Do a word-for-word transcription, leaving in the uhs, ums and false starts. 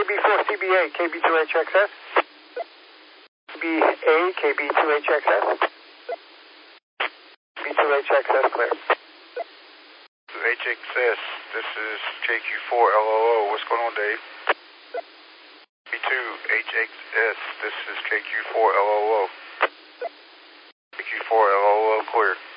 B four C B A, K B two H X S. B A, K B two H X S. B two H X S clear. H X S, this is J Q four L O O. What's going on, Dave? B two H X S, this is J Q four L O O. J Q four L O O clear.